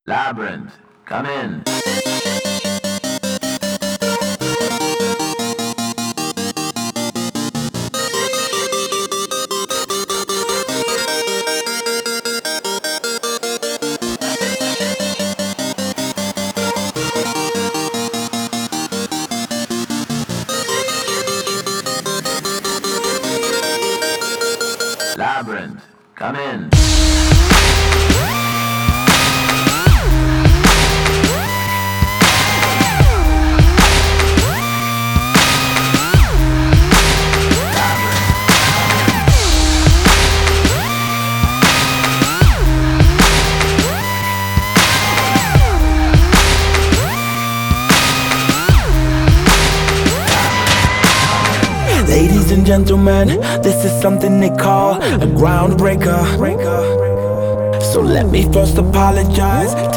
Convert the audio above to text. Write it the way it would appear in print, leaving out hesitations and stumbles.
Labyrinth, come in. Labyrinth, come in. Ladies and gentlemen, this is something they call a groundbreaker. So let me first apologize